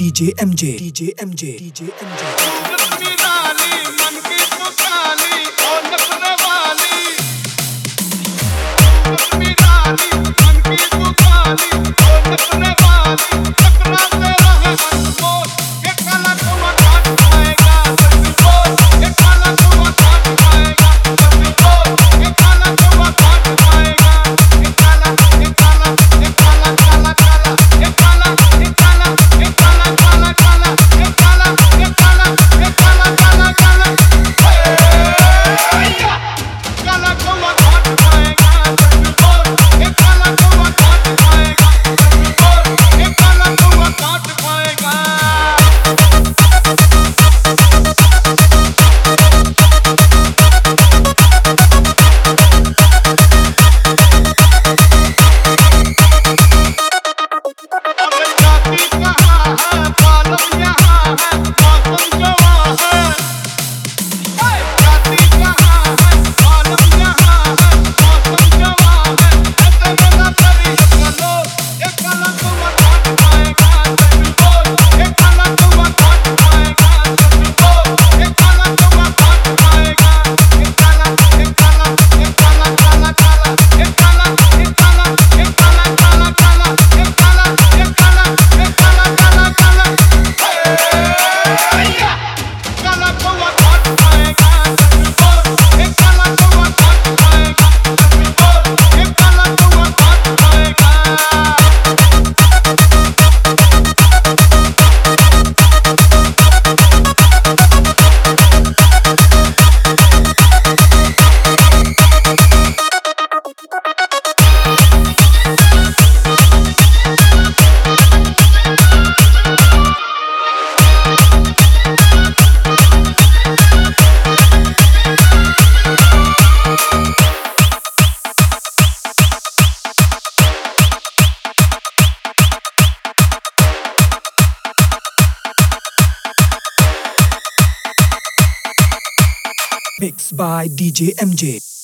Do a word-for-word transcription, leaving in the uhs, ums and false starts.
DJ MJ DJ MJ DJ MJ मन की पुकाली ओ नखरे वाली मन की पुकाली ओ नखरे वाली टकरा तेरा है अनमोल ये काला कुआं काट पाएगा जल्दी बोल ये काला कुआं काट पाएगा जल्दी बोल ये काला कुआं काट पाएगा ये काला ये काला ये काला काला काला ये काला ये काला ये काला काला काला ये काला ये काला ये काला काला काला काला कुआं काट पाएगा जल्दी बोल ये काला कुआं काट पाएगा जल्दी बोल ये काला कुआं काट पाएगा अरे जाती कहाँ है बालम यहाँ है मौसम जवां है जाती कहाँ है बालम यहाँ है मौसम जवां है ऐसे मेरा कभी चलो ये काला कुआं काट पाएगा जल्दी बोल ये काला कुआं काट पाएगा जल्दी बोल ये काला कुआं काट पाएगा ये काला ये काला ये काला काला काला ये काला ये काला ये काला काला काला ये काला ये काला ये काला काला काला काला कुआं काट पाएगा जल्दी बोल ये काला कुआं काट पाएगा जल्दी बोल ये काला कुआं काट पाएगा mixed by डीजे एमजे।